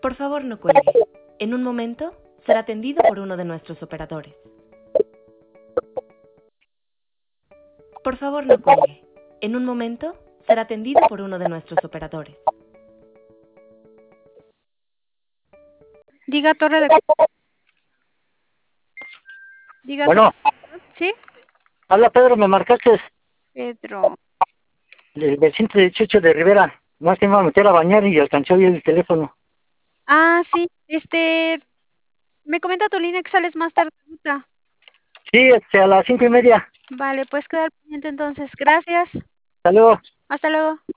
Por favor, no cuelgue. En un momento será atendido por uno de nuestros operadores. Por favor, no cuelgue. En un momento será atendido por uno de nuestros operadores. Diga Torre de... Diga Bueno, ¿Sí? habla Pedro, me marcaste Pedro. del 118 de Rivera. No se me iba a meter a bañar y alcancé hoy el teléfono. Ah, sí. Me comenta tu línea que sales más tarde. Ruta. Sí, a las 5:30. Vale, puedes quedar pendiente entonces. Gracias. Hasta luego. Hasta luego.